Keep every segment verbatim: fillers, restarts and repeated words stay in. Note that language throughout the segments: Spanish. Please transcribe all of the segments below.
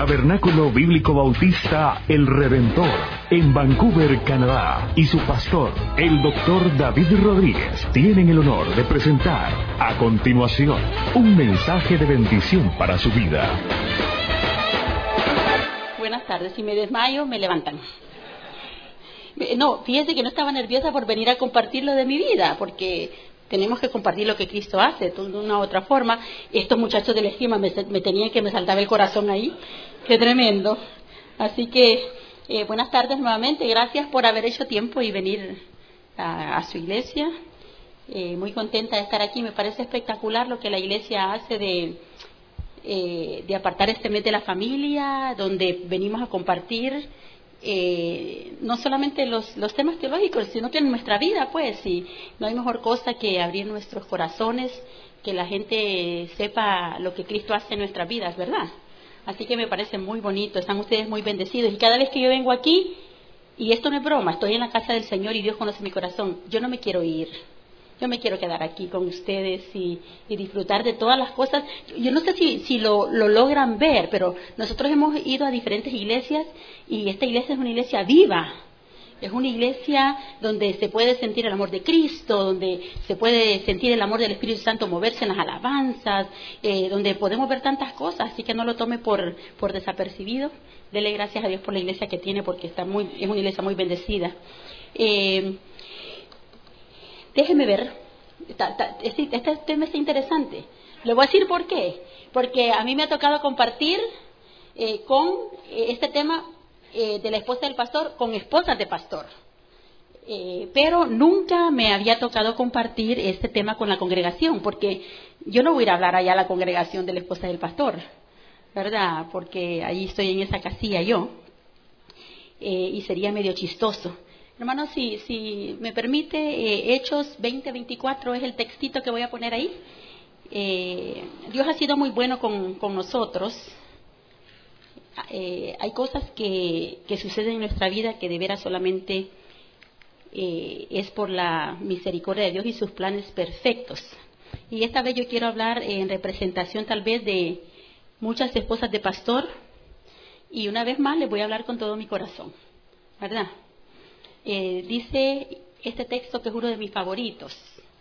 Tabernáculo Bíblico Bautista El Redentor, en Vancouver, Canadá, y su pastor, el doctor David Rodríguez, tienen el honor de presentar a continuación un mensaje de bendición para su vida. Buenas tardes, si me desmayo, me levantan. No, fíjense que no estaba nerviosa por venir a compartir lo de mi vida, porque tenemos que compartir lo que Cristo hace de una u otra forma. Estos muchachos de la esquina me, me tenían que me saltaba el corazón ahí. Qué tremendo. Así que, eh, buenas tardes nuevamente. Gracias por haber hecho tiempo y venir a, a su iglesia. Eh, muy contenta de estar aquí. Me parece espectacular lo que la iglesia hace de, eh, de apartar este mes de la familia, donde venimos a compartir Eh, no solamente los, los temas teológicos, sino que en nuestra vida, pues, y no hay mejor cosa que abrir nuestros corazones, que la gente sepa lo que Cristo hace en nuestras vidas, ¿verdad? Así que me parece muy bonito, están ustedes muy bendecidos, y cada vez que yo vengo aquí, y esto no es broma, estoy en la casa del Señor y Dios conoce mi corazón, yo no me quiero ir. Yo me quiero quedar aquí con ustedes y, y disfrutar de todas las cosas. Yo no sé si, si lo, lo logran ver, pero nosotros hemos ido a diferentes iglesias y esta iglesia es una iglesia viva. Es una iglesia donde se puede sentir el amor de Cristo, donde se puede sentir el amor del Espíritu Santo moverse en las alabanzas, eh, donde podemos ver tantas cosas, así que no lo tome por, por desapercibido. Dele gracias a Dios por la iglesia que tiene, porque está muy, es una iglesia muy bendecida. Eh, Déjeme ver, este, este tema está interesante. Le voy a decir por qué. Porque a mí me ha tocado compartir eh, con eh, este tema eh, de la esposa del pastor, con esposas de pastor. Eh, pero nunca me había tocado compartir este tema con la congregación, porque yo no voy a ir a hablar allá a la congregación de la esposa del pastor, ¿verdad? Porque ahí estoy en esa casilla yo, eh, y sería medio chistoso. Hermanos, si, si me permite, eh, Hechos veinte veinticuatro es el textito que voy a poner ahí. Eh, Dios ha sido muy bueno con, con nosotros. Eh, hay cosas que, que suceden en nuestra vida que de veras solamente eh, es por la misericordia de Dios y sus planes perfectos. Y esta vez yo quiero hablar en representación tal vez de muchas esposas de pastor. Y una vez más les voy a hablar con todo mi corazón, ¿verdad? Eh, dice este texto que es uno de mis favoritos: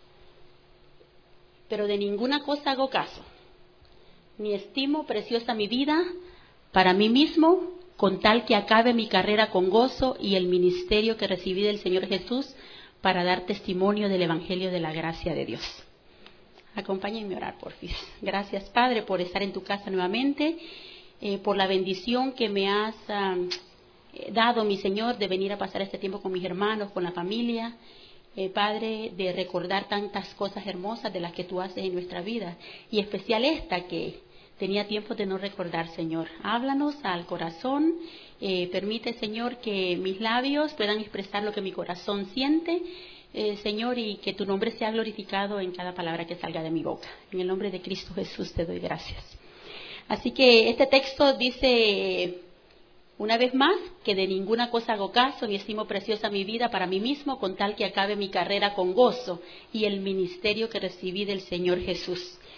pero de ninguna cosa hago caso, ni estimo preciosa mi vida para mí mismo, con tal que acabe mi carrera con gozo y el ministerio que recibí del Señor Jesús para dar testimonio del Evangelio de la gracia de Dios. Acompáñenme a orar, porfis. Gracias, Padre, por estar en tu casa nuevamente, eh, por la bendición que me has uh, dado, mi Señor, de venir a pasar este tiempo con mis hermanos, con la familia, eh, Padre, de recordar tantas cosas hermosas de las que tú haces en nuestra vida, y especial esta que tenía tiempo de no recordar, Señor. Háblanos al corazón, eh, permite, Señor, que mis labios puedan expresar lo que mi corazón siente, eh, Señor, y que tu nombre sea glorificado en cada palabra que salga de mi boca. En el nombre de Cristo Jesús te doy gracias. Así que este texto dice: una vez más, que de ninguna cosa hago caso, ni estimo preciosa mi vida para mí mismo, con tal que acabe mi carrera con gozo y el ministerio que recibí del Señor Jesús.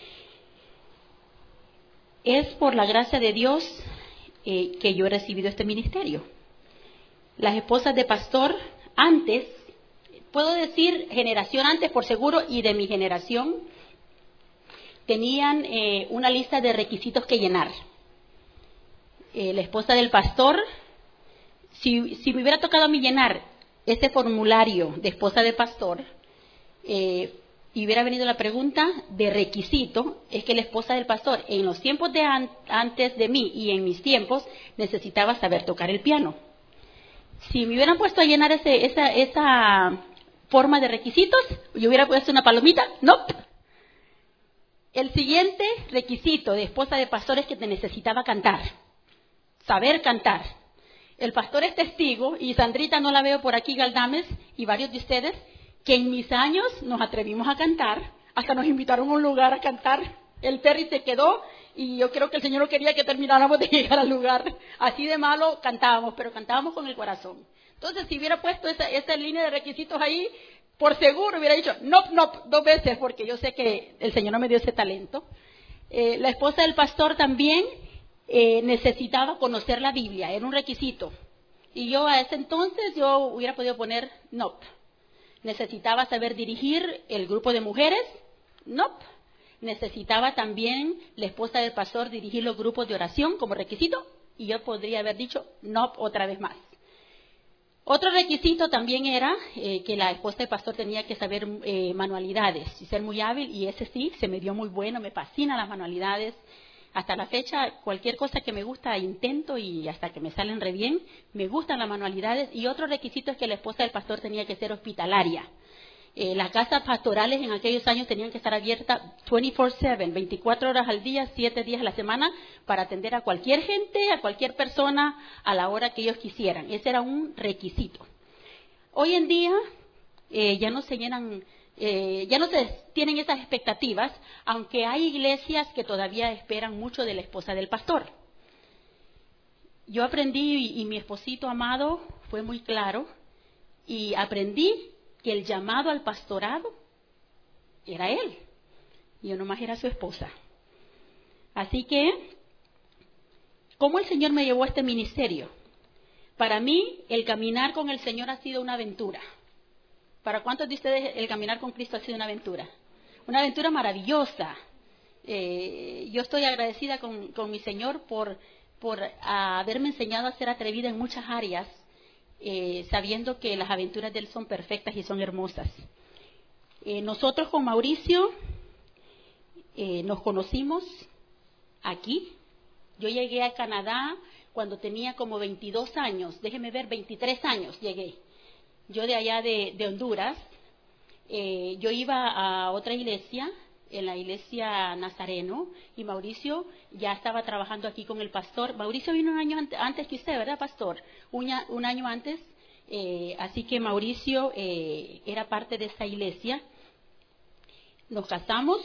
Es por la gracia de Dios eh, que yo he recibido este ministerio. Las esposas de pastor antes, puedo decir generación antes por seguro, y de mi generación, tenían eh, una lista de requisitos que llenar. Eh, la esposa del pastor, si, si me hubiera tocado a mí llenar ese formulario de esposa de pastor, eh, y hubiera venido la pregunta de requisito, es que la esposa del pastor en los tiempos de an, antes de mí y en mis tiempos necesitaba saber tocar el piano. Si me hubieran puesto a llenar ese, esa, esa forma de requisitos, yo hubiera puesto una palomita. No. Nope. El siguiente requisito de esposa de pastor es que te necesitaba cantar. Saber cantar. El pastor es testigo, y Sandrita no la veo por aquí, Galdames, y varios de ustedes, que en mis años nos atrevimos a cantar, hasta nos invitaron a un lugar a cantar. El ferry se quedó y yo creo que el Señor no quería que termináramos de llegar al lugar. Así de malo cantábamos, pero cantábamos con el corazón. Entonces, si hubiera puesto esa, esa línea de requisitos ahí, por seguro hubiera dicho no, no, dos veces, porque yo sé que el Señor no me dio ese talento. Eh, la esposa del pastor también eh, necesitaba conocer la Biblia, era un requisito. Y yo a ese entonces yo hubiera podido poner no. Necesitaba saber dirigir el grupo de mujeres, no. Necesitaba también la esposa del pastor dirigir los grupos de oración como requisito, y yo podría haber dicho no otra vez más. Otro requisito también era eh, que la esposa del pastor tenía que saber eh, manualidades y ser muy hábil, y ese sí, se me dio muy bueno, me fascinan las manualidades. Hasta la fecha, cualquier cosa que me gusta intento, y hasta que me salen re bien, me gustan las manualidades. Y otro requisito es que la esposa del pastor tenía que ser hospitalaria. Eh, las casas pastorales en aquellos años tenían que estar abiertas veinticuatro siete, veinticuatro horas al día, siete días a la semana, para atender a cualquier gente, a cualquier persona, a la hora que ellos quisieran. Ese era un requisito. Hoy en día eh, ya no se llenan, eh, ya no se tienen esas expectativas, aunque hay iglesias que todavía esperan mucho de la esposa del pastor. Yo aprendí, y, y mi esposito amado fue muy claro, y aprendí que el llamado al pastorado era él, yo nomás era su esposa. Así que, ¿cómo el Señor me llevó a este ministerio? Para mí, el caminar con el Señor ha sido una aventura. ¿Para cuántos de ustedes el caminar con Cristo ha sido una aventura? Una aventura maravillosa. Eh, yo estoy agradecida con, con mi Señor por, por haberme enseñado a ser atrevida en muchas áreas, Eh, sabiendo que las aventuras de Él son perfectas y son hermosas. Eh, nosotros con Mauricio eh, nos conocimos aquí. Yo llegué a Canadá cuando tenía como veintidós años, déjeme ver, veintitrés años llegué. Yo de allá de, de Honduras, eh, yo iba a otra iglesia, en la iglesia Nazareno, y Mauricio ya estaba trabajando aquí con el pastor. Mauricio vino un año antes que usted, ¿verdad, pastor? Un, un año antes, eh, así que Mauricio eh, era parte de esa iglesia. Nos casamos,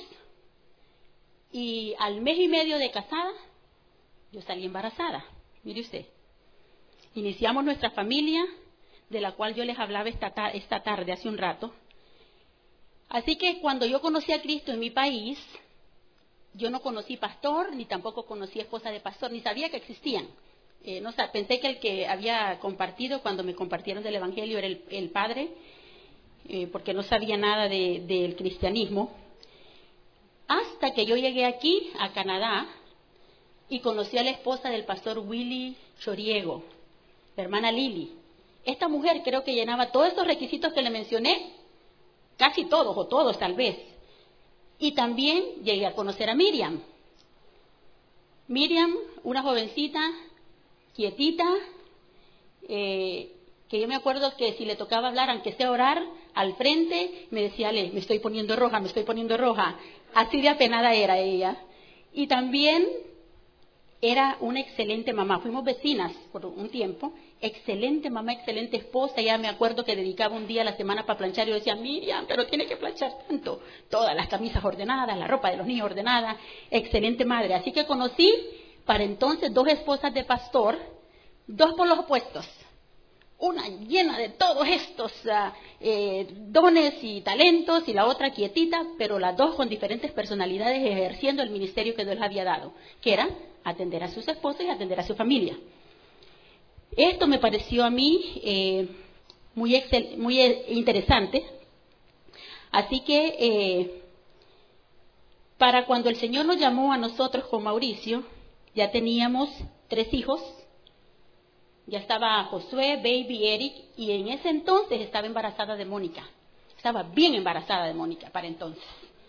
y al mes y medio de casada, yo salí embarazada, mire usted. Iniciamos nuestra familia, de la cual yo les hablaba esta, ta- esta tarde, hace un rato. Así que cuando yo conocí a Cristo en mi país, yo no conocí pastor, ni tampoco conocí esposa de pastor, ni sabía que existían. Eh, no, pensé que el que había compartido cuando me compartieron del Evangelio era el, el padre, eh, porque no sabía nada de, del cristianismo. Hasta que yo llegué aquí, a Canadá, y conocí a la esposa del pastor Willy Choriego, la hermana Lili. Esta mujer creo que llenaba todos estos requisitos que le mencioné, casi todos, o todos tal vez. Y también llegué a conocer a Miriam. Miriam, una jovencita, quietita, eh, que yo me acuerdo que si le tocaba hablar, aunque sea orar, al frente, me decía, Ale, me estoy poniendo roja, me estoy poniendo roja. Así de apenada era ella. Y también era una excelente mamá. Fuimos vecinas por un tiempo. Excelente mamá, excelente esposa. Ya me acuerdo que dedicaba un día a la semana para planchar. Y yo decía, Miriam, pero tiene que planchar tanto. Todas las camisas ordenadas, la ropa de los niños ordenada. Excelente madre. Así que conocí para entonces dos esposas de pastor, dos por los opuestos. Una llena de todos estos uh, eh, dones y talentos, y la otra quietita, pero las dos con diferentes personalidades ejerciendo el ministerio que Dios les había dado, que era atender a sus esposos y atender a su familia. Esto me pareció a mí eh, muy, excel, muy interesante. Así que eh, para cuando el Señor nos llamó a nosotros con Mauricio, ya teníamos tres hijos. Ya estaba Josué, Baby, Eric, y en ese entonces estaba embarazada de Mónica. Estaba bien embarazada de Mónica para entonces.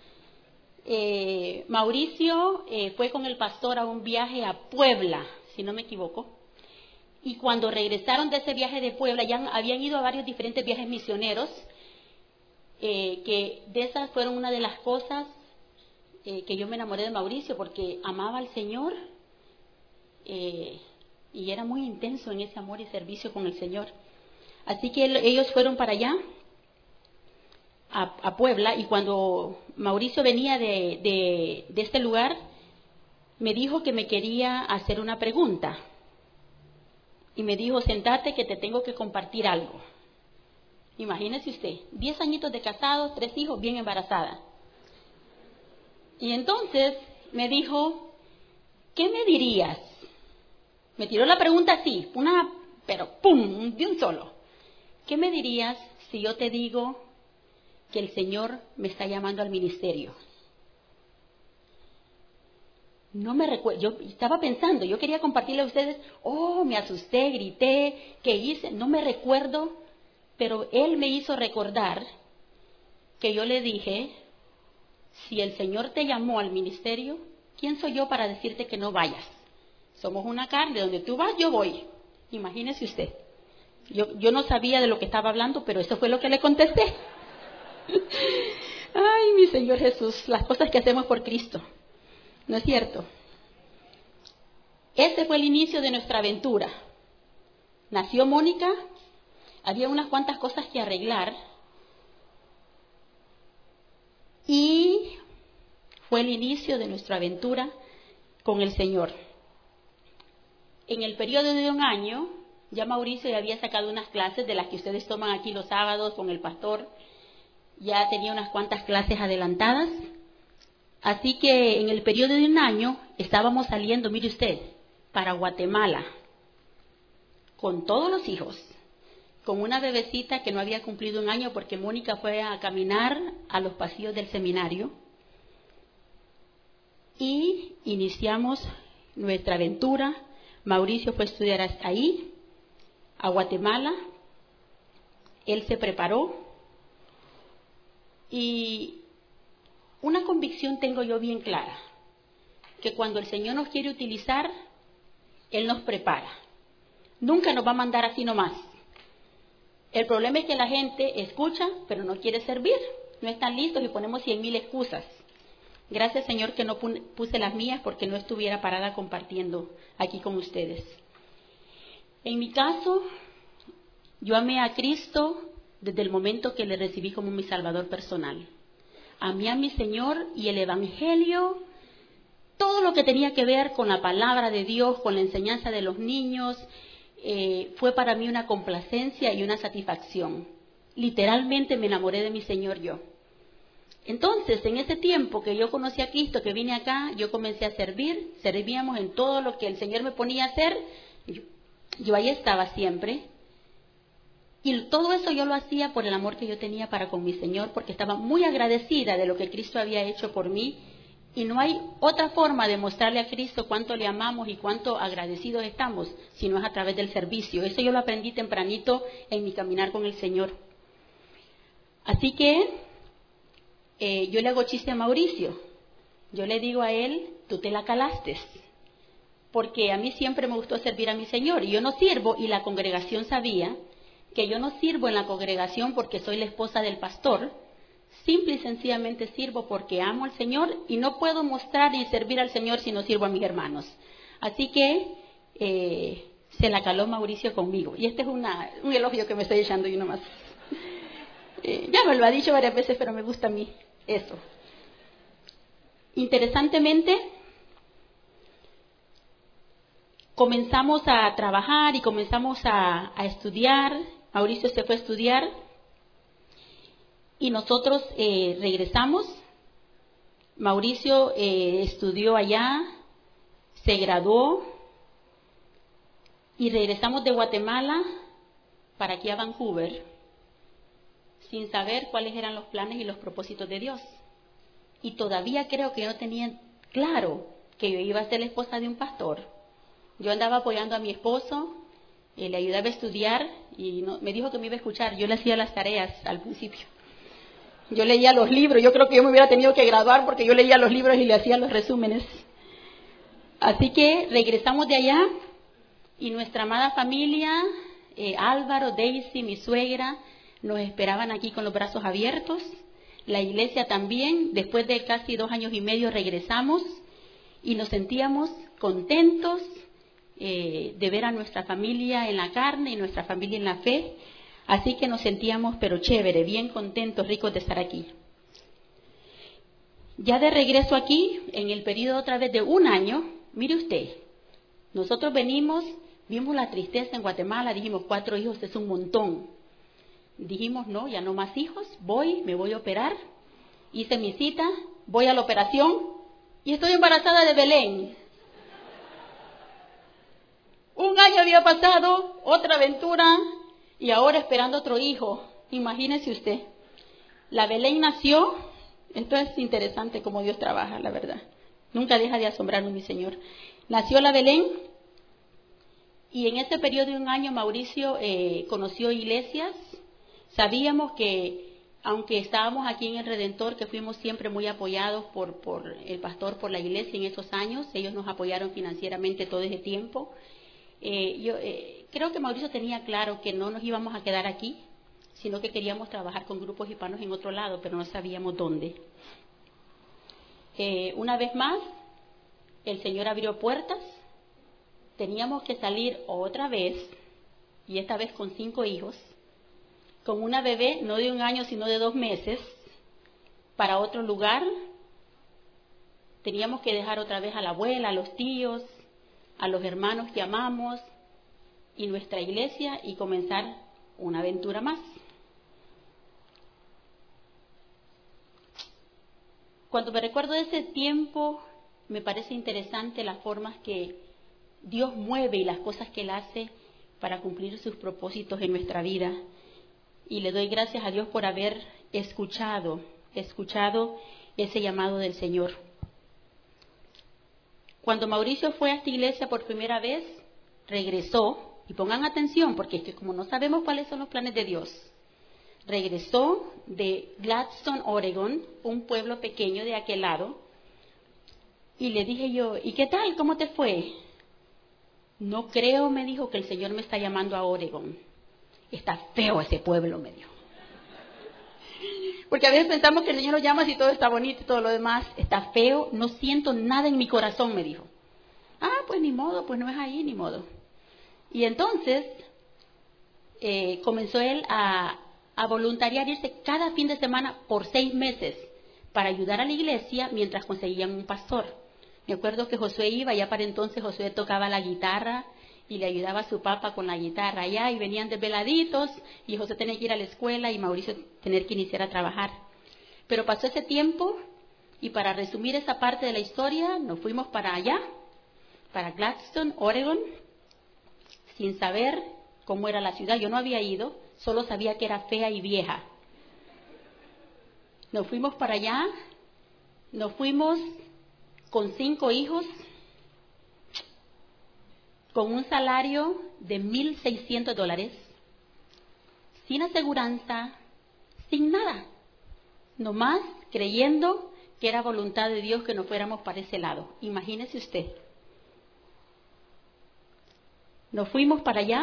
Eh, Mauricio eh, fue con el pastor a un viaje a Puebla, si no me equivoco. Y cuando regresaron de ese viaje de Puebla, ya habían ido a varios diferentes viajes misioneros, eh, que de esas fueron una de las cosas eh, que yo me enamoré de Mauricio, porque amaba al Señor, eh, y era muy intenso en ese amor y servicio con el Señor. Así que él, ellos fueron para allá, a, a Puebla, y cuando Mauricio venía de, de, de este lugar, me dijo que me quería hacer una pregunta. Y me dijo, sentate que te tengo que compartir algo. Imagínese usted, diez añitos de casados, tres hijos, bien embarazada. Y entonces me dijo, ¿qué me dirías Me tiró la pregunta así, una, pero ¡pum!, de un solo. ¿Qué me dirías si yo te digo que el Señor me está llamando al ministerio? No me recuerdo, yo estaba pensando, yo quería compartirle a ustedes, oh, me asusté, grité, ¿qué hice? No me recuerdo, pero Él me hizo recordar que yo le dije, si el Señor te llamó al ministerio, ¿quién soy yo para decirte que no vayas? Somos una carne, donde tú vas, yo voy. Imagínese usted. Yo, yo no sabía de lo que estaba hablando, pero eso fue lo que le contesté. Ay, mi Señor Jesús, las cosas que hacemos por Cristo. ¿No es cierto? Ese fue el inicio de nuestra aventura. Nació Mónica, había unas cuantas cosas que arreglar y fue el inicio de nuestra aventura con el Señor. En el periodo de un año, ya Mauricio ya había sacado unas clases de las que ustedes toman aquí los sábados con el pastor. Ya tenía unas cuantas clases adelantadas. Así que en el periodo de un año estábamos saliendo, mire usted, para Guatemala, con todos los hijos, con una bebecita que no había cumplido un año porque Mónica fue a caminar a los pasillos del seminario. Y iniciamos nuestra aventura. Mauricio fue a estudiar hasta ahí, a Guatemala. Él se preparó. Y una convicción tengo yo bien clara, que cuando el Señor nos quiere utilizar, Él nos prepara. Nunca nos va a mandar así nomás. El problema es que la gente escucha, pero no quiere servir. No están listos y ponemos cien mil excusas. Gracias, Señor, que no puse las mías porque no estuviera parada compartiendo aquí con ustedes. En mi caso, yo amé a Cristo desde el momento que le recibí como mi Salvador personal. Amé a mi Señor y el Evangelio, todo lo que tenía que ver con la palabra de Dios, con la enseñanza de los niños, eh, fue para mí una complacencia y una satisfacción. Literalmente me enamoré de mi Señor yo. Entonces, en ese tiempo que yo conocí a Cristo, que vine acá, yo comencé a servir, servíamos en todo lo que el Señor me ponía a hacer, yo, yo ahí estaba siempre. Y todo eso yo lo hacía por el amor que yo tenía para con mi Señor, porque estaba muy agradecida de lo que Cristo había hecho por mí. Y no hay otra forma de mostrarle a Cristo cuánto le amamos y cuánto agradecidos estamos, si no es a través del servicio. Eso yo lo aprendí tempranito en mi caminar con el Señor. Así que eh, yo le hago chiste a Mauricio. Yo le digo a él, tú te la calaste. Porque a mí siempre me gustó servir a mi Señor. Y yo no sirvo, y la congregación sabía que yo no sirvo en la congregación porque soy la esposa del pastor, simple y sencillamente sirvo porque amo al Señor y no puedo mostrar y servir al Señor si no sirvo a mis hermanos. Así que eh, se la caló Mauricio conmigo. Y este es una, un elogio que me estoy echando yo nomás. Eh, ya me lo ha dicho varias veces, pero me gusta a mí eso. Interesantemente, comenzamos a trabajar y comenzamos a, a estudiar. Mauricio se fue a estudiar y nosotros eh, regresamos. Mauricio eh, estudió allá, se graduó y regresamos de Guatemala para aquí a Vancouver sin saber cuáles eran los planes y los propósitos de Dios. Y todavía creo que no tenía claro que yo iba a ser la esposa de un pastor. Yo andaba apoyando a mi esposo, eh, le ayudaba a estudiar y no, me dijo que me iba a escuchar. Yo le hacía las tareas al principio. Yo leía los libros. Yo creo que yo me hubiera tenido que graduar porque yo leía los libros y le hacía los resúmenes. Así que regresamos de allá y nuestra amada familia, eh, Álvaro, Daisy, mi suegra, nos esperaban aquí con los brazos abiertos. La iglesia también. Después de casi dos años y medio regresamos y nos sentíamos contentos Eh, de ver a nuestra familia en la carne y nuestra familia en la fe. Así que nos sentíamos pero chévere, bien contentos, ricos de estar aquí. Ya de regreso aquí, en el periodo otra vez de un año, mire usted, nosotros venimos, vimos la tristeza en Guatemala, dijimos cuatro hijos es un montón. Dijimos no, ya no más hijos, voy, me voy a operar, hice mi cita, voy a la operación y estoy embarazada de Belén. año había pasado, otra aventura, y ahora esperando otro hijo. Imagínese usted. La Belén nació. Esto es interesante cómo Dios trabaja, la verdad. Nunca deja de asombrarnos, mi Señor. Nació la Belén, y en ese periodo de un año Mauricio eh, conoció iglesias. Sabíamos que, aunque estábamos aquí en el Redentor, que fuimos siempre muy apoyados por, por el pastor, por la iglesia en esos años, ellos nos apoyaron financieramente todo ese tiempo. Eh, yo eh, creo que Mauricio tenía claro que no nos íbamos a quedar aquí, sino que queríamos trabajar con grupos hispanos en otro lado, pero no sabíamos dónde. Eh, una vez más, el Señor abrió puertas. Teníamos que salir otra vez, y esta vez con cinco hijos, con una bebé no de un año sino de dos meses, para otro lugar. Teníamos que dejar otra vez a la abuela, a los tíos, a los hermanos que amamos y nuestra iglesia, y comenzar una aventura más. Cuando me recuerdo de ese tiempo, me parece interesante las formas que Dios mueve y las cosas que Él hace para cumplir sus propósitos en nuestra vida. Y le doy gracias a Dios por haber escuchado, escuchado ese llamado del Señor. Cuando Mauricio fue a esta iglesia por primera vez, regresó, y pongan atención, porque es que como no sabemos cuáles son los planes de Dios, regresó de Gladstone, Oregon, un pueblo pequeño de aquel lado, y le dije yo, ¿y qué tal? ¿Cómo te fue? No creo, me dijo, que el Señor me está llamando a Oregon. Está feo ese pueblo, me dijo. Porque a veces pensamos que el Señor nos llama si todo está bonito y todo lo demás. Está feo, no siento nada en mi corazón, me dijo. Ah, pues ni modo, pues no es ahí, ni modo. Y entonces eh, comenzó él a, a voluntariar, irse cada fin de semana por seis meses para ayudar a la iglesia mientras conseguían un pastor. Me acuerdo que Josué iba, ya para entonces Josué tocaba la guitarra y le ayudaba a su papá con la guitarra allá, y venían desveladitos, y José tenía que ir a la escuela y Mauricio tener que iniciar a trabajar. Pero pasó ese tiempo, y para resumir esa parte de la historia, nos fuimos para allá, para Gladstone, Oregon, sin saber cómo era la ciudad. Yo no había ido, solo sabía que era fea y vieja. Nos fuimos para allá, nos fuimos con cinco hijos, con un salario de mil seiscientos dólares, sin aseguranza, sin nada, nomás creyendo que era voluntad de Dios que nos fuéramos para ese lado. Imagínese usted. Nos fuimos para allá,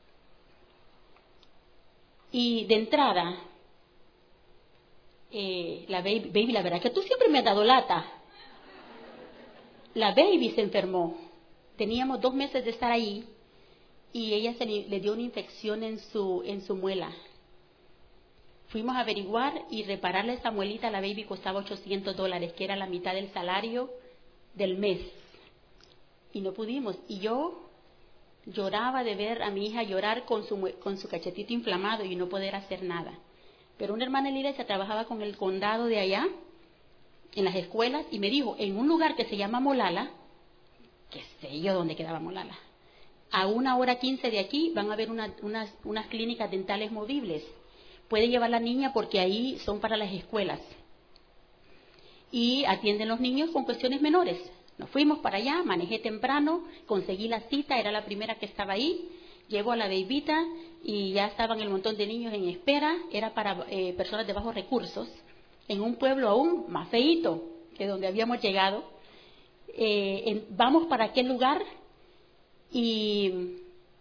y de entrada, eh, la baby, baby, la verdad que tú siempre me has dado lata. La baby se enfermó. Teníamos dos meses de estar ahí, y ella se le, le dio una infección en su, en su muela. Fuimos a averiguar, y repararle esa muelita a la baby costaba ochocientos dólares, que era la mitad del salario del mes. Y no pudimos. Y yo lloraba de ver a mi hija llorar con su, con su cachetito inflamado y no poder hacer nada. Pero una hermana en la iglesia trabajaba con el condado de allá, en las escuelas, y me dijo, en un lugar que se llama Molalla, qué sé yo dónde quedaba Molalla, a una hora quince de aquí van a haber una, unas, unas clínicas dentales movibles. Puede llevar la niña porque ahí son para las escuelas. Y atienden los niños con cuestiones menores. Nos fuimos para allá, manejé temprano, conseguí la cita, era la primera que estaba ahí. Llegó a la bebita y ya estaban el montón de niños en espera. Era para eh, personas de bajos recursos, en un pueblo aún más feíto que donde habíamos llegado. Eh, en, vamos para aquel lugar, y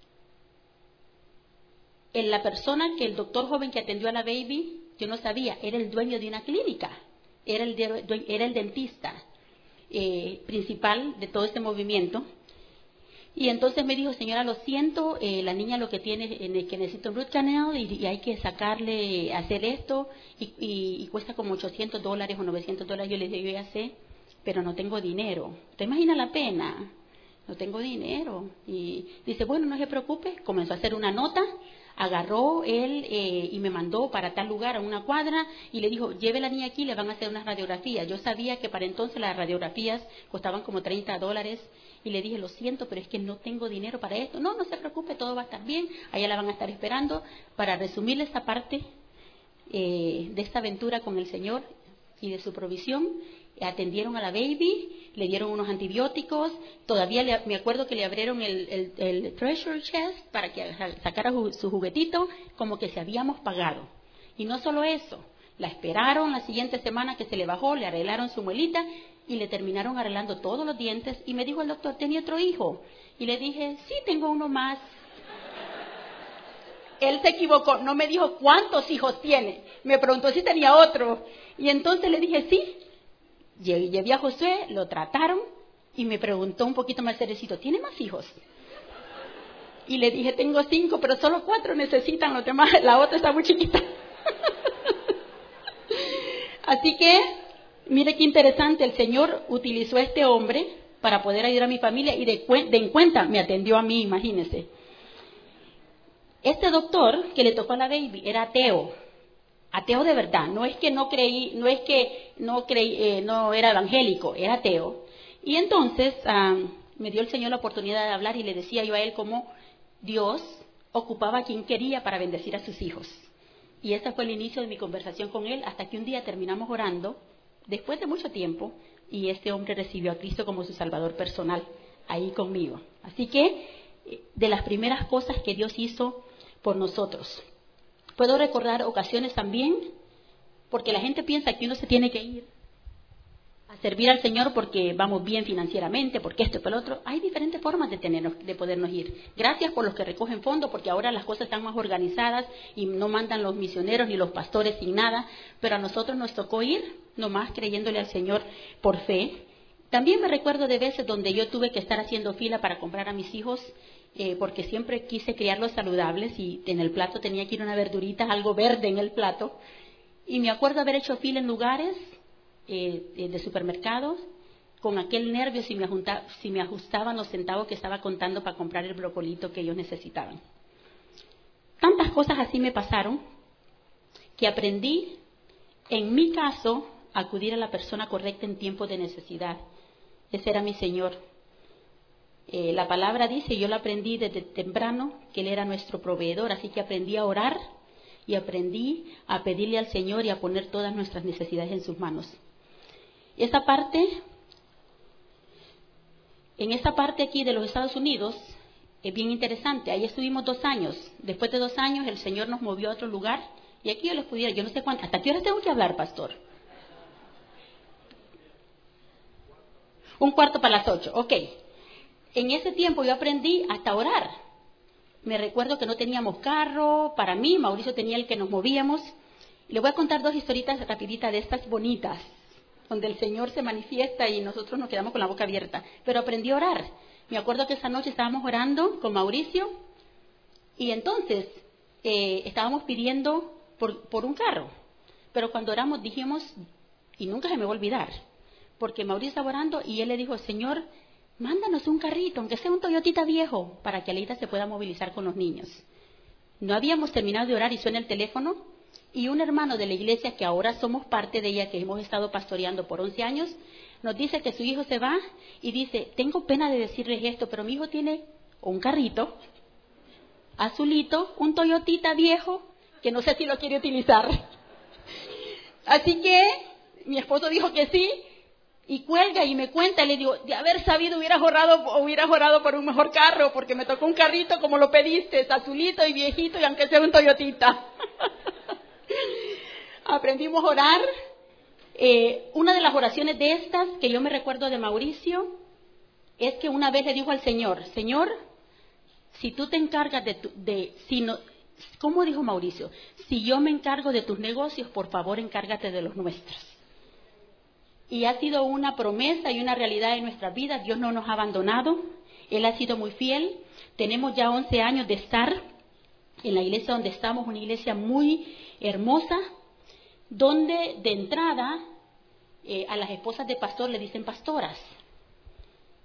en la persona que el doctor joven que atendió a la baby, yo no sabía, era el dueño de una clínica, era el, de, era el dentista eh, principal de todo este movimiento. Y entonces me dijo, señora, lo siento, eh, la niña lo que tiene es que necesita un root canal, y, y hay que sacarle, hacer esto, y, y, y cuesta como ochocientos dólares o novecientos dólares. Yo le dije, yo ya sé, pero no tengo dinero. ¿Te imaginas la pena? no tengo dinero. Y dice, bueno, no se preocupe. Comenzó a hacer una nota, agarró él eh, y me mandó para tal lugar, a una cuadra, y le dijo, lleve la niña aquí, le van a hacer unas radiografías. Yo sabía que para entonces las radiografías costaban como treinta dólares, y le dije, lo siento, pero es que no tengo dinero para esto. No, no se preocupe, todo va a estar bien, allá la van a estar esperando. Para resumirle esta parte eh, de esta aventura con el Señor y de su provisión, atendieron a la baby, le dieron unos antibióticos, todavía le, me acuerdo que le abrieron el, el, el treasure chest para que sacara su, su juguetito, como que se habíamos pagado. Y no solo eso, la esperaron la siguiente semana que se le bajó, le arreglaron su muelita y le terminaron arreglando todos los dientes. Y me dijo el doctor, ¿tenía otro hijo? Y le dije, sí, tengo uno más. Él se equivocó, no me dijo cuántos hijos tiene, me preguntó si tenía otro. Y entonces le dije, sí. Llevé a Josué, lo trataron y me preguntó un poquito más seriecito, ¿tiene más hijos? Y le dije, tengo cinco, pero solo cuatro necesitan, los demás, la otra está muy chiquita. Así que, mire qué interesante, el Señor utilizó a este hombre para poder ayudar a mi familia y de, de en cuenta me atendió a mí, imagínense. Este doctor que le tocó a la baby era ateo. Ateo de verdad, no es que no creí, no es que no creí, eh, no era evangélico, era ateo. Y entonces um, me dio el Señor la oportunidad de hablar y le decía yo a él cómo Dios ocupaba a quien quería para bendecir a sus hijos. Y ese fue el inicio de mi conversación con él, hasta que un día terminamos orando, después de mucho tiempo, y este hombre recibió a Cristo como su Salvador personal, ahí conmigo. Así que, de las primeras cosas que Dios hizo por nosotros. Puedo recordar ocasiones también, porque la gente piensa que uno se tiene que ir a servir al Señor porque vamos bien financieramente, porque esto y por lo otro. Hay diferentes formas de, tenernos, de podernos ir. Gracias por los que recogen fondos, porque ahora las cosas están más organizadas y no mandan los misioneros ni los pastores sin nada, pero a nosotros nos tocó ir, nomás creyéndole al Señor por fe. También me recuerdo de veces donde yo tuve que estar haciendo fila para comprar a mis hijos, Eh, porque siempre quise criarlos saludables y en el plato tenía que ir una verdurita, algo verde en el plato. Y me acuerdo haber hecho fila en lugares eh, de supermercados con aquel nervio si me, ajunta, si me ajustaban los centavos que estaba contando para comprar el brocolito que ellos necesitaban. Tantas cosas así me pasaron que aprendí, en mi caso, a acudir a la persona correcta en tiempos de necesidad. Ese era mi Señor. Eh, la palabra dice, yo lo aprendí desde temprano, que Él era nuestro proveedor, así que aprendí a orar y aprendí a pedirle al Señor y a poner todas nuestras necesidades en sus manos. Esta parte, en esta parte aquí de los Estados Unidos, es bien interesante. Ahí estuvimos dos años. Después de dos años, el Señor nos movió a otro lugar y aquí yo les pudiera, yo no sé cuánto, ¿hasta qué hora tengo que hablar, pastor? Un cuarto para las ocho, ok. En ese tiempo yo aprendí hasta orar. Me recuerdo que no teníamos carro, para mí, Mauricio tenía el que nos movíamos. Le voy a contar dos historitas rapiditas de estas bonitas, donde el Señor se manifiesta y nosotros nos quedamos con la boca abierta. Pero aprendí a orar. Me acuerdo que esa noche estábamos orando con Mauricio y entonces eh, estábamos pidiendo por, por un carro. Pero cuando oramos dijimos, y nunca se me va a olvidar, porque Mauricio estaba orando y él le dijo, Señor, mándanos un carrito, aunque sea un Toyotita viejo, para que Aleida se pueda movilizar con los niños. No habíamos terminado de orar y suena el teléfono, y un hermano de la iglesia, que ahora somos parte de ella, que hemos estado pastoreando por once años, nos dice que su hijo se va y dice, tengo pena de decirles esto, pero mi hijo tiene un carrito, azulito, un Toyotita viejo, que no sé si lo quiere utilizar. Así que mi esposo dijo que sí, y cuelga y me cuenta, y le digo, de haber sabido hubieras orado, hubieras orado por un mejor carro, porque me tocó un carrito como lo pediste, azulito y viejito, y aunque sea un Toyotita. Aprendimos a orar. Eh, una de las oraciones de estas que yo me recuerdo de Mauricio es que una vez le dijo al Señor, Señor, si tú te encargas de, tu, de si no, ¿cómo dijo Mauricio? Si yo me encargo de tus negocios, por favor encárgate de los nuestros. Y ha sido una promesa y una realidad en nuestras vidas. Dios no nos ha abandonado. Él ha sido muy fiel. Tenemos ya once años de estar en la iglesia donde estamos, una iglesia muy hermosa, donde de entrada eh, a las esposas de pastor le dicen pastoras.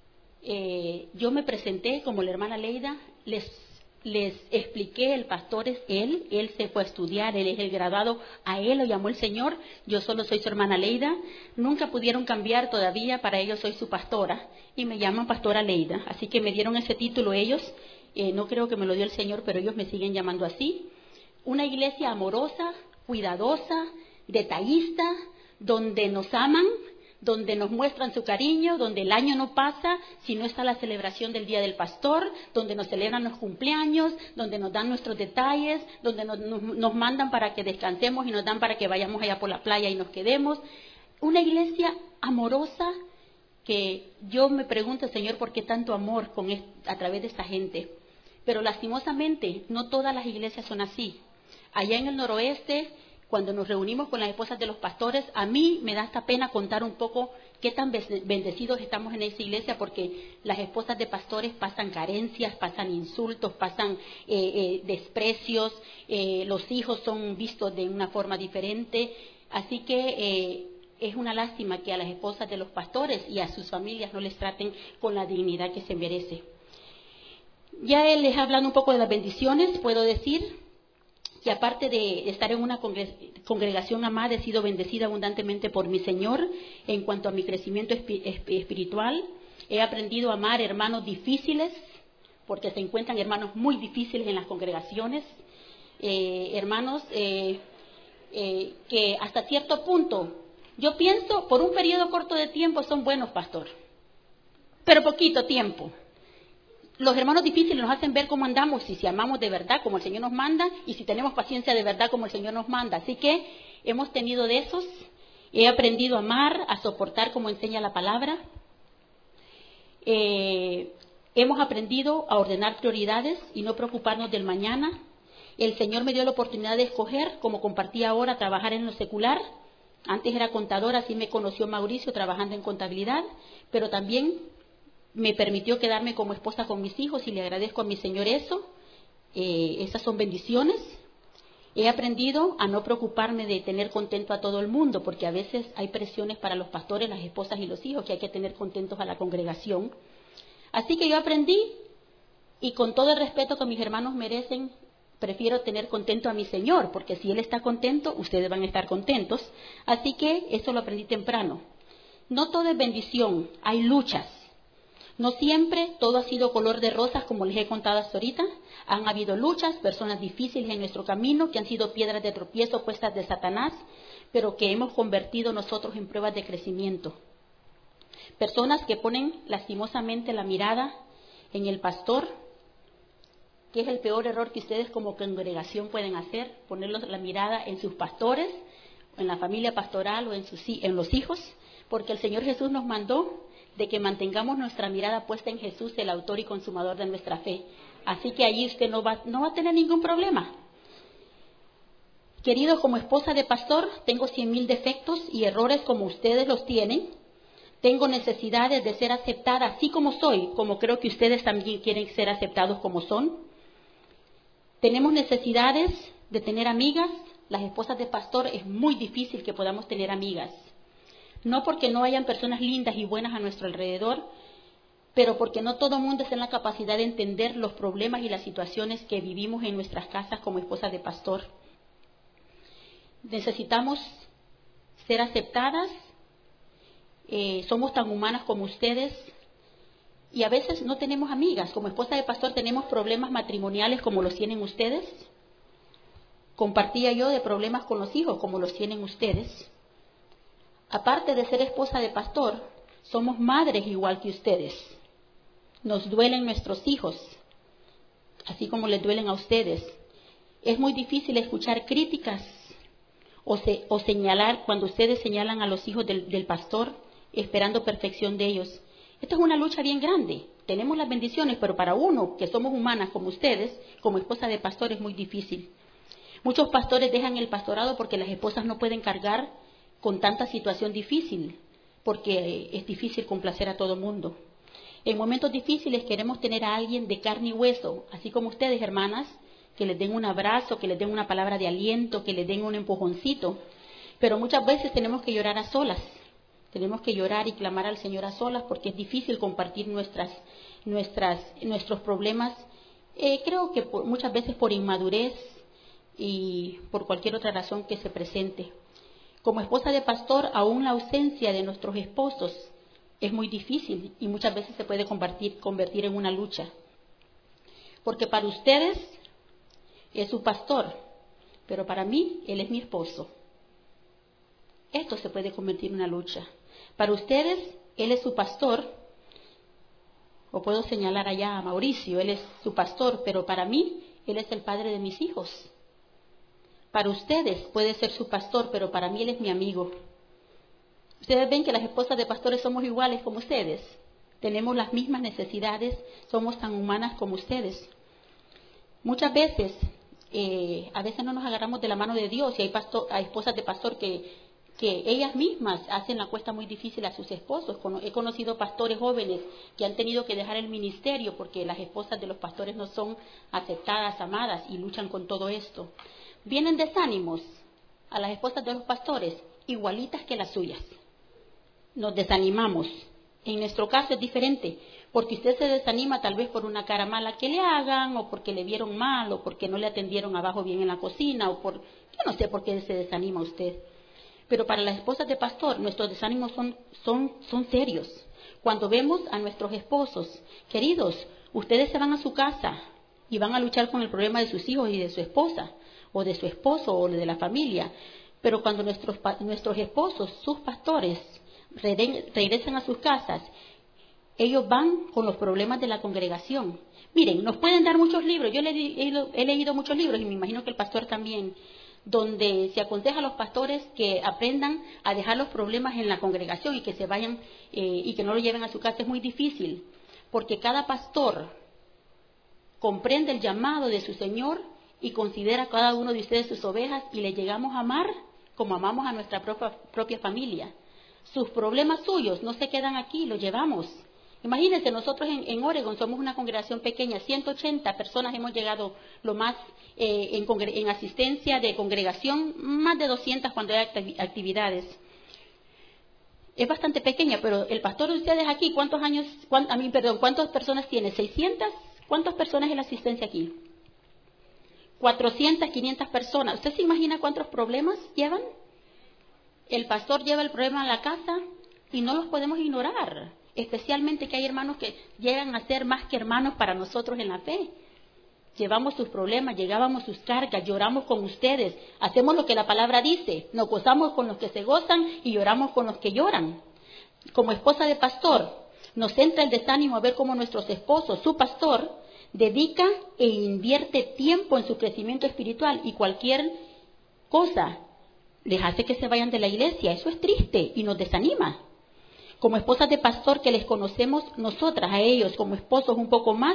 eh, yo me presenté como la hermana Leida, les, les expliqué, el pastor es él, él se fue a estudiar, él es el graduado, a él lo llamó el Señor, yo solo soy su hermana Leida, nunca pudieron cambiar todavía, para ellos soy su pastora y me llaman pastora Leida, así que me dieron ese título ellos, eh, no creo que me lo dio el Señor, pero ellos me siguen llamando así. Una iglesia amorosa, cuidadosa, detallista, donde nos aman, donde nos muestran su cariño, donde el año no pasa si no está la celebración del Día del Pastor, donde nos celebran los cumpleaños, donde nos dan nuestros detalles, donde nos, nos, nos mandan para que descansemos y nos dan para que vayamos allá por la playa y nos quedemos. Una iglesia amorosa que yo me pregunto, Señor, ¿por qué tanto amor con est- a través de esta gente? Pero lastimosamente no todas las iglesias son así. Allá en el noroeste, cuando nos reunimos con las esposas de los pastores, a mí me da hasta pena contar un poco qué tan bendecidos estamos en esa iglesia, porque las esposas de pastores pasan carencias, pasan insultos, pasan eh, eh, desprecios, eh, los hijos son vistos de una forma diferente. Así que eh, es una lástima que a las esposas de los pastores y a sus familias no les traten con la dignidad que se merece. Ya él les ha hablado un poco de las bendiciones, puedo decir que aparte de estar en una congregación amada, he sido bendecida abundantemente por mi Señor en cuanto a mi crecimiento espiritual. He aprendido a amar hermanos difíciles, porque se encuentran hermanos muy difíciles en las congregaciones, eh, hermanos eh, eh, que hasta cierto punto, yo pienso, por un periodo corto de tiempo son buenos, pastor, pero poquito tiempo. Los hermanos difíciles nos hacen ver cómo andamos, y si amamos de verdad como el Señor nos manda, y si tenemos paciencia de verdad como el Señor nos manda. Así que hemos tenido de esos, he aprendido a amar, a soportar como enseña la palabra. Eh, hemos aprendido a ordenar prioridades y no preocuparnos del mañana. El Señor me dio la oportunidad de escoger, como compartí ahora, trabajar en lo secular. Antes era contadora, así me conoció Mauricio trabajando en contabilidad, pero también me permitió quedarme como esposa con mis hijos y le agradezco a mi Señor eso. Eh, esas son bendiciones. He aprendido a no preocuparme de tener contento a todo el mundo, porque a veces hay presiones para los pastores, las esposas y los hijos, que hay que tener contentos a la congregación. Así que yo aprendí, y con todo el respeto que mis hermanos merecen, prefiero tener contento a mi Señor, porque si Él está contento, ustedes van a estar contentos. Así que eso lo aprendí temprano. No todo es bendición, hay luchas. No siempre todo ha sido color de rosas, como les he contado hasta ahorita. Han habido luchas, personas difíciles en nuestro camino, que han sido piedras de tropiezo puestas de Satanás, pero que hemos convertido nosotros en pruebas de crecimiento. Personas que ponen lastimosamente la mirada en el pastor, que es el peor error que ustedes como congregación pueden hacer, poner la mirada en sus pastores, en la familia pastoral o en, sus, en los hijos, porque el Señor Jesús nos mandó de que mantengamos nuestra mirada puesta en Jesús, el autor y consumador de nuestra fe. Así que allí usted no va, no va a tener ningún problema. Querido, como esposa de pastor, tengo cien mil defectos y errores como ustedes los tienen. Tengo necesidades de ser aceptada así como soy, como creo que ustedes también quieren ser aceptados como son. Tenemos necesidades de tener amigas. Las esposas de pastor es muy difícil que podamos tener amigas. No porque no hayan personas lindas y buenas a nuestro alrededor, pero porque no todo el mundo está en la capacidad de entender los problemas y las situaciones que vivimos en nuestras casas como esposas de pastor. Necesitamos ser aceptadas, eh, somos tan humanas como ustedes, y a veces no tenemos amigas. Como esposa de pastor tenemos problemas matrimoniales como los tienen ustedes. Compartía yo de problemas con los hijos como los tienen ustedes. Aparte de ser esposa de pastor, somos madres igual que ustedes. Nos duelen nuestros hijos, así como les duelen a ustedes. Es muy difícil escuchar críticas o, se, o señalar cuando ustedes señalan a los hijos del, del pastor, esperando perfección de ellos. Esto es una lucha bien grande. Tenemos las bendiciones, pero para uno, que somos humanas como ustedes, como esposa de pastor, es muy difícil. Muchos pastores dejan el pastorado porque las esposas no pueden cargar con tanta situación difícil, porque es difícil complacer a todo mundo. En momentos difíciles queremos tener a alguien de carne y hueso, así como ustedes, hermanas, que les den un abrazo, que les den una palabra de aliento, que les den un empujoncito. Pero muchas veces tenemos que llorar a solas, Tenemos que llorar y clamar al Señor a solas porque es difícil compartir nuestras, nuestras, nuestros problemas. Eh, creo que por, muchas veces por inmadurez y por cualquier otra razón que se presente. Como esposa de pastor, aún la ausencia de nuestros esposos es muy difícil y muchas veces se puede convertir, convertir en una lucha. Porque para ustedes es su pastor, pero para mí él es mi esposo. Esto se puede convertir en una lucha. Para ustedes él es su pastor, o puedo señalar allá a Mauricio, él es su pastor, pero para mí él es el padre de mis hijos. Para ustedes puede ser su pastor, pero para mí él es mi amigo. Ustedes ven que las esposas de pastores somos iguales como ustedes. Tenemos las mismas necesidades, somos tan humanas como ustedes. Muchas veces, eh, a veces no nos agarramos de la mano de Dios y hay, pastor, hay esposas de pastor que, que ellas mismas hacen la cuesta muy difícil a sus esposos. He conocido pastores jóvenes que han tenido que dejar el ministerio porque las esposas de los pastores no son aceptadas, amadas y luchan con todo esto. Vienen desánimos a las esposas de los pastores, igualitas que las suyas. Nos desanimamos. En nuestro caso es diferente, porque usted se desanima tal vez por una cara mala que le hagan, o porque le vieron mal, o porque no le atendieron abajo bien en la cocina, o por... yo no sé por qué se desanima usted. Pero para las esposas de pastor, nuestros desánimos son, son, son serios. Cuando vemos a nuestros esposos, queridos, ustedes se van a su casa y van a luchar con el problema de sus hijos y de su esposa, o de su esposo, o de la familia. Pero cuando nuestros, nuestros esposos, sus pastores, regresan a sus casas, ellos van con los problemas de la congregación. Miren, nos pueden dar muchos libros, yo le he, leído, he leído muchos libros y me imagino que el pastor también, donde se aconseja a los pastores que aprendan a dejar los problemas en la congregación y que se vayan eh, y que no lo lleven a su casa. Es muy difícil, porque cada pastor comprende el llamado de su Señor y considera a cada uno de ustedes sus ovejas y le llegamos a amar como amamos a nuestra propia, propia familia. Sus problemas suyos no se quedan aquí, los llevamos. Imagínense, nosotros en, en Oregon somos una congregación pequeña, ciento ochenta personas hemos llegado, lo más eh, en, en asistencia de congregación, más de doscientas cuando hay actividades. Es bastante pequeña, pero el pastor de ustedes aquí, ¿cuántos años, cuánt, a mí, perdón, cuántas personas tiene? ¿seiscientas? ¿Cuántas personas es la asistencia aquí? cuatrocientas, quinientas personas. ¿Usted se imagina cuántos problemas llevan? El pastor lleva el problema a la casa y no los podemos ignorar, especialmente que hay hermanos que llegan a ser más que hermanos para nosotros en la fe. Llevamos sus problemas, llevábamos sus cargas, lloramos con ustedes, hacemos lo que la palabra dice, nos gozamos con los que se gozan y lloramos con los que lloran. Como esposa de pastor, nos entra el desánimo a ver cómo nuestros esposos, su pastor, dedica e invierte tiempo en su crecimiento espiritual y cualquier cosa les hace que se vayan de la iglesia. Eso es triste y nos desanima. Como esposas de pastor que les conocemos nosotras a ellos como esposos un poco más,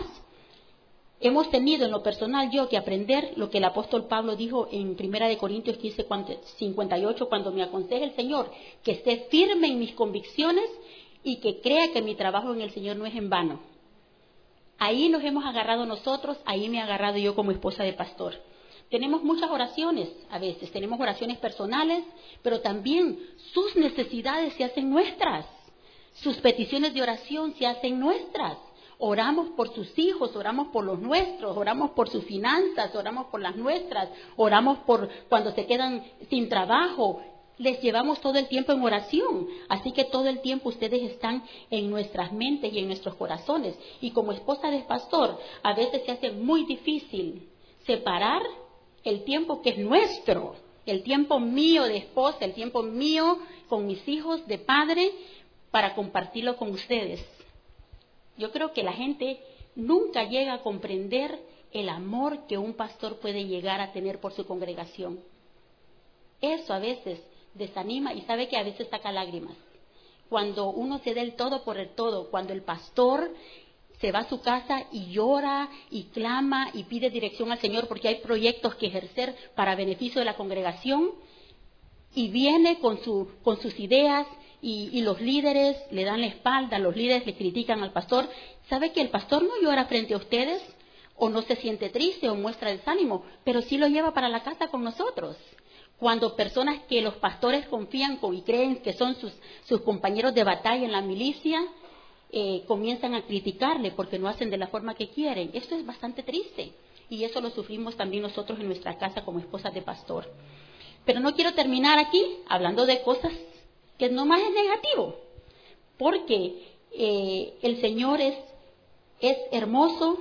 hemos tenido en lo personal yo que aprender lo que el apóstol Pablo dijo en Primera de Corintios quince, cincuenta y ocho, cuando me aconseja el Señor que esté firme en mis convicciones y que crea que mi trabajo en el Señor no es en vano. Ahí nos hemos agarrado nosotros, ahí me he agarrado yo como esposa de pastor. Tenemos muchas oraciones a veces, tenemos oraciones personales, pero también sus necesidades se hacen nuestras, sus peticiones de oración se hacen nuestras. Oramos por sus hijos, oramos por los nuestros, oramos por sus finanzas, oramos por las nuestras, oramos por cuando se quedan sin trabajo. Les llevamos todo el tiempo en oración, así que todo el tiempo ustedes están en nuestras mentes y en nuestros corazones. Y como esposa de pastor, a veces se hace muy difícil separar el tiempo que es nuestro, el tiempo mío de esposa, el tiempo mío con mis hijos de padre, para compartirlo con ustedes. Yo creo que la gente nunca llega a comprender el amor que un pastor puede llegar a tener por su congregación. Eso a veces desanima y sabe que a veces saca lágrimas. Cuando uno se da el todo por el todo, cuando el pastor se va a su casa y llora y clama y pide dirección al Señor porque hay proyectos que ejercer para beneficio de la congregación, y viene con, su, con sus ideas y, y los líderes le dan la espalda, los líderes le critican al pastor. ¿Sabe que el pastor no llora frente a ustedes o no se siente triste o muestra desánimo, pero sí lo lleva para la casa con nosotros? Cuando personas que los pastores confían con y creen que son sus, sus compañeros de batalla en la milicia, eh, comienzan a criticarle porque no hacen de la forma que quieren. Esto es bastante triste y eso lo sufrimos también nosotros en nuestra casa como esposas de pastor. Pero no quiero terminar aquí hablando de cosas que nomás es negativo, porque eh, el Señor es, es hermoso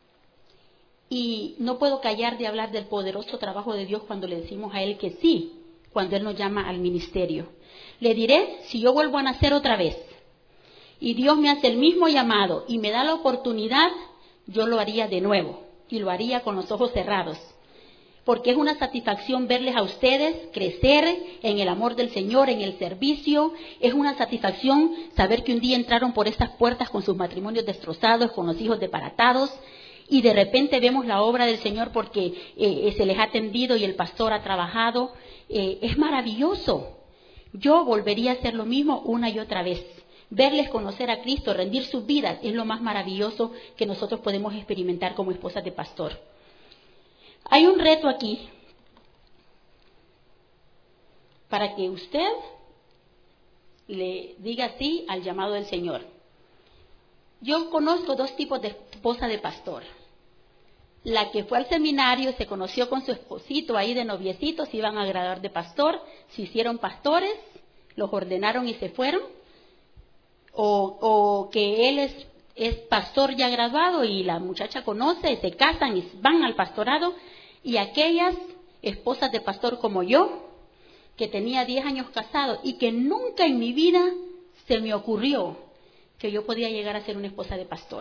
y no puedo callar de hablar del poderoso trabajo de Dios cuando le decimos a Él que sí, cuando Él nos llama al ministerio. Le diré, si yo vuelvo a nacer otra vez y Dios me hace el mismo llamado y me da la oportunidad, yo lo haría de nuevo y lo haría con los ojos cerrados. Porque es una satisfacción verles a ustedes crecer en el amor del Señor, en el servicio. Es una satisfacción saber que un día entraron por estas puertas con sus matrimonios destrozados, con los hijos desbaratados, y de repente vemos la obra del Señor porque eh, se les ha atendido y el pastor ha trabajado. Eh, es maravilloso. Yo volvería a hacer lo mismo una y otra vez. Verles conocer a Cristo, rendir sus vidas, es lo más maravilloso que nosotros podemos experimentar como esposas de pastor. Hay un reto aquí para que usted le diga sí al llamado del Señor. Yo conozco dos tipos de esposa de pastor. La que fue al seminario, se conoció con su esposito ahí de noviecitos, se iban a graduar de pastor, se hicieron pastores, los ordenaron y se fueron. O, o que él es, es pastor ya graduado y la muchacha conoce, se casan y van al pastorado. Y aquellas esposas de pastor como yo, que tenía diez años casado y que nunca en mi vida se me ocurrió que yo podía llegar a ser una esposa de pastor.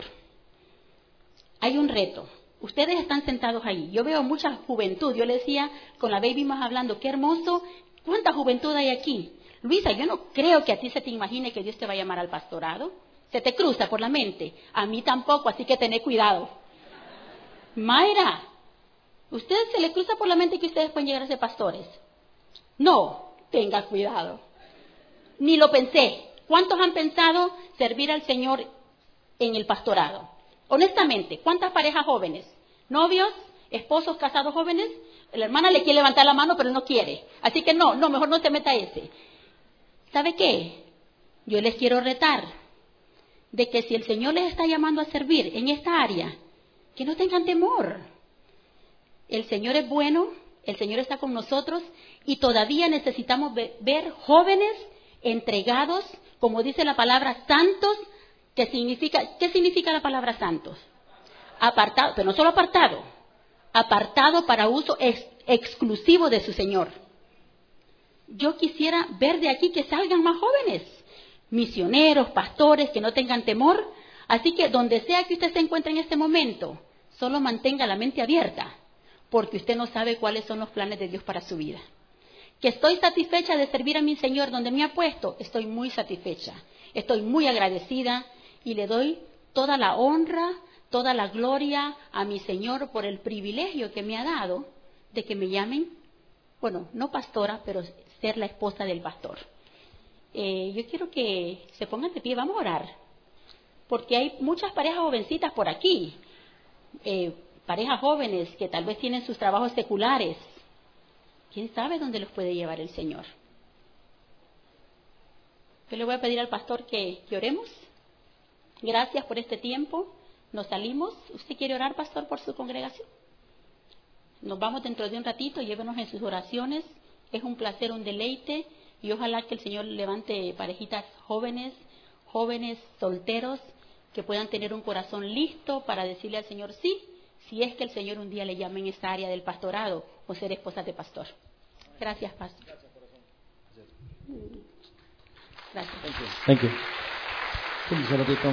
Hay un reto. Ustedes están sentados ahí. Yo veo mucha juventud. Yo le decía, con la baby más hablando, qué hermoso. ¿Cuánta juventud hay aquí? Luisa, yo no creo que a ti se te imagine que Dios te va a llamar al pastorado. Se te cruza por la mente. A mí tampoco, así que tené cuidado. Mayra, ¿usted se le cruza por la mente que ustedes pueden llegar a ser pastores? No, tenga cuidado. Ni lo pensé. ¿Cuántos han pensado servir al Señor en el pastorado? Honestamente, ¿cuántas parejas jóvenes? ¿Novios? ¿Esposos casados jóvenes? La hermana le quiere levantar la mano, pero no quiere. Así que no, no, mejor no se meta ese. ¿Sabe qué? Yo les quiero retar de que si el Señor les está llamando a servir en esta área, que no tengan temor. El Señor es bueno, el Señor está con nosotros y todavía necesitamos ver jóvenes entregados, como dice la palabra, santos, que significa, ¿qué significa la palabra santos? Apartado, pero no solo apartado, apartado para uso ex, exclusivo de su Señor. Yo quisiera ver de aquí que salgan más jóvenes, misioneros, pastores, que no tengan temor. Así que donde sea que usted se encuentre en este momento, solo mantenga la mente abierta, porque usted no sabe cuáles son los planes de Dios para su vida. Que estoy satisfecha de servir a mi Señor donde me ha puesto, estoy muy satisfecha, estoy muy agradecida y le doy toda la honra, toda la gloria a mi Señor por el privilegio que me ha dado de que me llamen, bueno, no pastora, pero ser la esposa del pastor. Eh, yo quiero que se pongan de pie, vamos a orar, porque hay muchas parejas jovencitas por aquí, eh, parejas jóvenes que tal vez tienen sus trabajos seculares. ¿Quién sabe dónde los puede llevar el Señor? Yo le voy a pedir al pastor que, que oremos. Gracias por este tiempo. Nos salimos. ¿Usted quiere orar, pastor, por su congregación? Nos vamos dentro de un ratito. Llévenos en sus oraciones. Es un placer, un deleite. Y ojalá que el Señor levante parejitas jóvenes, jóvenes solteros, que puedan tener un corazón listo para decirle al Señor sí, si es que el Señor un día le llame en esta área del pastorado o ser esposa de pastor. Gracias, pastor. Gracias. Thank you. Thank you.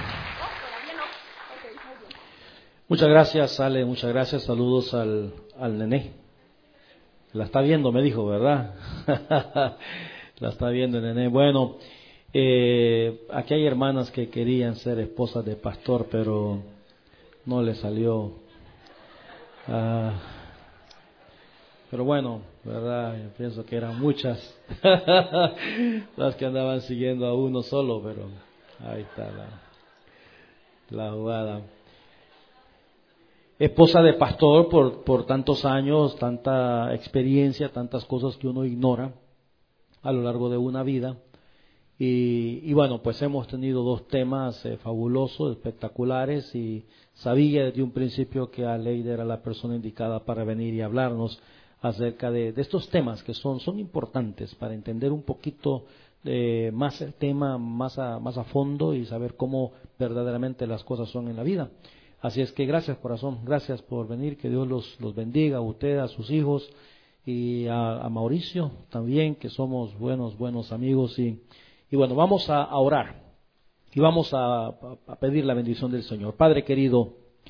Muchas gracias, Ale, muchas gracias. Saludos al, al nené. La está viendo, me dijo, ¿verdad? La está viendo el nené. Bueno, eh, aquí hay hermanas que querían ser esposas de pastor, pero no le salió. Uh, pero bueno, ¿verdad? Yo pienso que eran muchas las que andaban siguiendo a uno solo, pero ahí está la, la jugada. esposa de pastor por, por tantos años, tanta experiencia, tantas cosas que uno ignora a lo largo de una vida. Y, y bueno, pues hemos tenido dos temas eh, fabulosos, espectaculares, y sabía desde un principio que Aleida era la persona indicada para venir y hablarnos acerca de, de estos temas que son, son importantes para entender un poquito eh, más el tema más a, más a fondo y saber cómo verdaderamente las cosas son en la vida. Así es que gracias, corazón, gracias por venir, que Dios los, los bendiga a usted, a sus hijos y a, a Mauricio también, que somos buenos, buenos amigos. Y, y bueno, vamos a, a orar y vamos a, a pedir la bendición del Señor. Padre querido,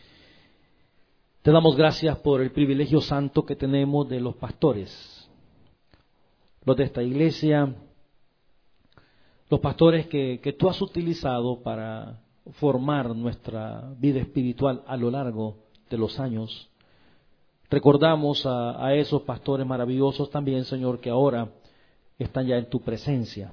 te damos gracias por el privilegio santo que tenemos de los pastores, los de esta iglesia, los pastores que, que tú has utilizado para formar nuestra vida espiritual a lo largo de los años. Recordamos a, a esos pastores maravillosos también, Señor, que ahora están ya en tu presencia.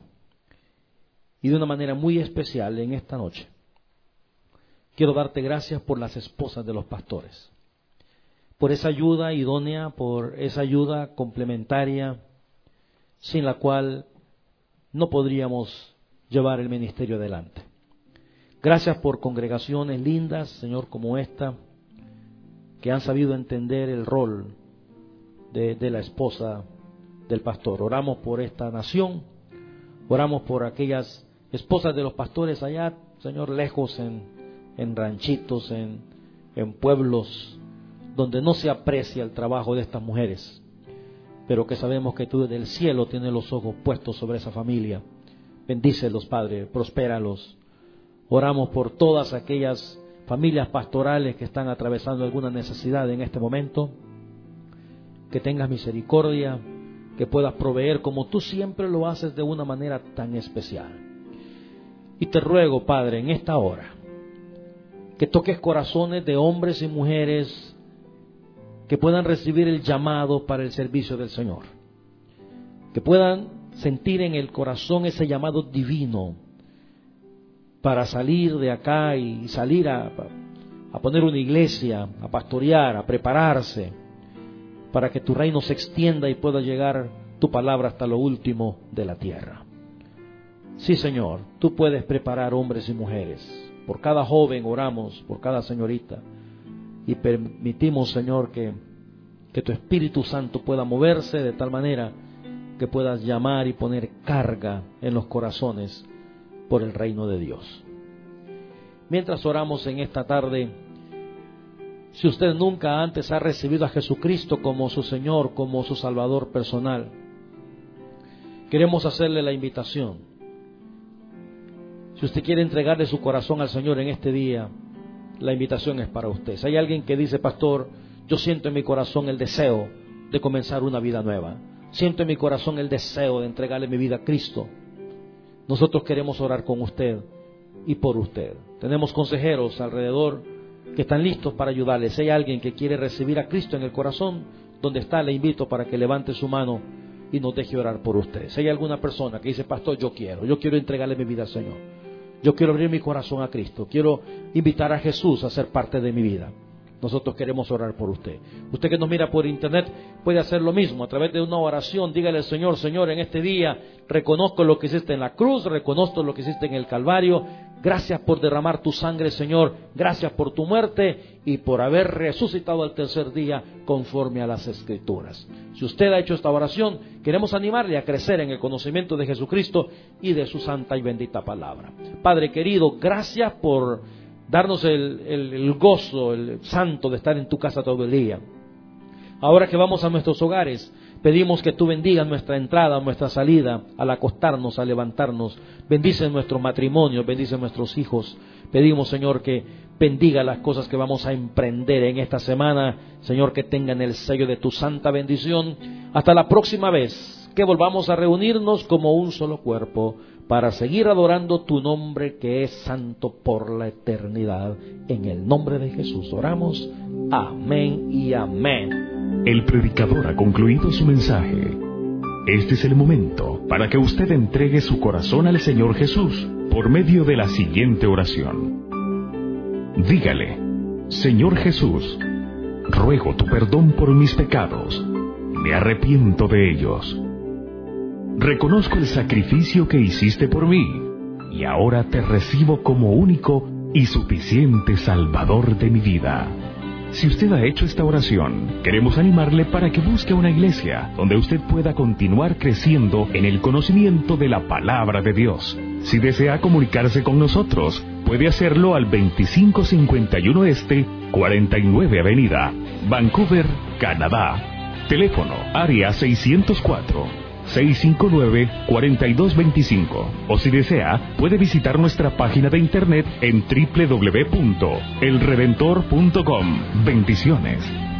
Y de una manera muy especial en esta noche, quiero darte gracias por las esposas de los pastores, por esa ayuda idónea, por esa ayuda complementaria, sin la cual no podríamos llevar el ministerio adelante. Gracias por congregaciones lindas, Señor, como esta, que han sabido entender el rol de, de la esposa del pastor. Oramos por esta nación, oramos por aquellas esposas de los pastores allá, Señor, lejos en, en ranchitos, en, en pueblos donde no se aprecia el trabajo de estas mujeres, pero que sabemos que tú desde el cielo tienes los ojos puestos sobre esa familia. Bendícelos, Padre, prospéralos. Oramos por todas aquellas familias pastorales que están atravesando alguna necesidad en este momento. Que tengas misericordia, que puedas proveer como tú siempre lo haces de una manera tan especial. Y te ruego, Padre, en esta hora, que toques corazones de hombres y mujeres que puedan recibir el llamado para el servicio del Señor, que puedan sentir en el corazón ese llamado divino para salir de acá y salir a, a poner una iglesia, a pastorear, a prepararse, para que tu reino se extienda y pueda llegar tu palabra hasta lo último de la tierra. Sí, Señor, tú puedes preparar hombres y mujeres. Por cada joven oramos, por cada señorita, y permitimos, Señor, que, que tu Espíritu Santo pueda moverse de tal manera que puedas llamar y poner carga en los corazones por el reino de Dios. Mientras oramos en esta tarde, si usted nunca antes ha recibido a Jesucristo como su Señor, como su Salvador personal, queremos hacerle la invitación. Si usted quiere entregarle su corazón al Señor en este día, la invitación es para usted. Si hay alguien que dice, pastor, yo siento en mi corazón el deseo de comenzar una vida nueva, siento en mi corazón el deseo de entregarle mi vida a Cristo, nosotros queremos orar con usted y por usted. Tenemos consejeros alrededor que están listos para ayudarle. Si hay alguien que quiere recibir a Cristo en el corazón, donde está, le invito para que levante su mano y nos deje orar por usted. Si hay alguna persona que dice, pastor, yo quiero, yo quiero entregarle mi vida al Señor, yo quiero abrir mi corazón a Cristo, quiero invitar a Jesús a ser parte de mi vida, nosotros queremos orar por usted. Usted que nos mira por internet puede hacer lo mismo, a través de una oración. Dígale al Señor, Señor, en este día reconozco lo que hiciste en la cruz, reconozco lo que hiciste en el Calvario. Gracias por derramar tu sangre, Señor. Gracias por tu muerte y por haber resucitado al tercer día conforme a las Escrituras. Si usted ha hecho esta oración, queremos animarle a crecer en el conocimiento de Jesucristo y de su santa y bendita palabra. Padre querido, gracias por darnos el, el, el gozo, el santo de estar en tu casa todo el día. Ahora que vamos a nuestros hogares, pedimos que tú bendigas nuestra entrada, nuestra salida, al acostarnos, al levantarnos. Bendice nuestro matrimonio, bendice nuestros hijos. Pedimos, Señor, que bendiga las cosas que vamos a emprender en esta semana. Señor, que tengan el sello de tu santa bendición. Hasta la próxima vez que volvamos a reunirnos como un solo cuerpo para seguir adorando tu nombre que es santo por la eternidad. En el nombre de Jesús oramos. Amén y amén. El predicador ha concluido su mensaje. Este es el momento para que usted entregue su corazón al Señor Jesús por medio de la siguiente oración. Dígale: Señor Jesús, ruego tu perdón por mis pecados. Me arrepiento de ellos. Reconozco el sacrificio que hiciste por mí, y ahora te recibo como único y suficiente Salvador de mi vida. Si usted ha hecho esta oración, queremos animarle para que busque una iglesia donde usted pueda continuar creciendo en el conocimiento de la palabra de Dios. Si desea comunicarse con nosotros, puede hacerlo al veinticinco cincuenta y uno Este, cuarenta y nueve Avenida, Vancouver, Canadá. Teléfono área seiscientos cuatro, seiscientos cincuenta y nueve, cuarenta y dos veinticinco. O si desea, puede visitar nuestra página de internet en doble u doble u doble u punto el redentor punto com. Bendiciones.